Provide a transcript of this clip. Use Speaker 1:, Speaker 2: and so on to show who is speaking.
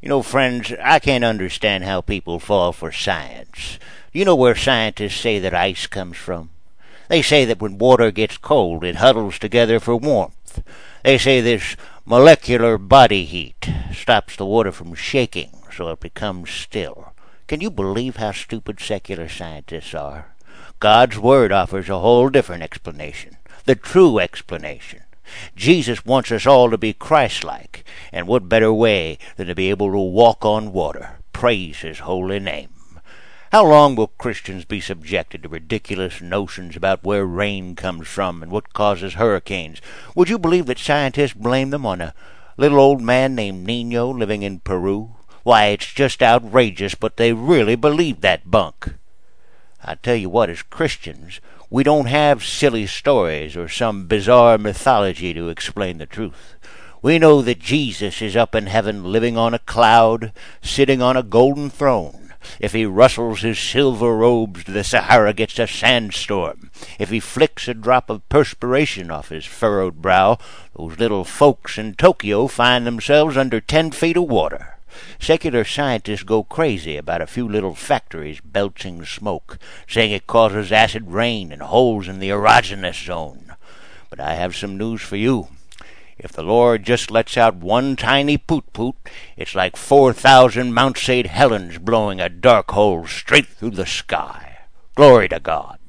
Speaker 1: You know, friends, I can't understand how people fall for science. Do you know where scientists say that ice comes from? They say that when water gets cold, it huddles together for warmth. They say this molecular body heat stops the water from shaking, so it becomes still. Can you believe how stupid secular scientists are? God's Word offers a whole different explanation, the true explanation. Jesus wants us all to be Christ-like, and what better way than to be able to walk on water? Praise His holy name. How long will Christians be subjected to ridiculous notions about where rain comes from and what causes hurricanes? Would you believe that scientists blame them on a little old man named Nino living in Peru? Why, it's just outrageous, but they really believe that bunk. I tell you what, as Christians, we don't have silly stories or some bizarre mythology to explain the truth. We know that Jesus is up in heaven living on a cloud, sitting on a golden throne. If he rustles his silver robes, the Sahara gets a sandstorm. If he flicks a drop of perspiration off his furrowed brow, those little folks in Tokyo find themselves under 10 feet of water. Secular scientists go crazy about a few little factories belching smoke, saying it causes acid rain and holes in the erogenous zone. But I have some news for you. If the Lord just lets out one tiny poot-poot, it's like 4,000 Mount St. Helens blowing a dark hole straight through the sky. Glory to God.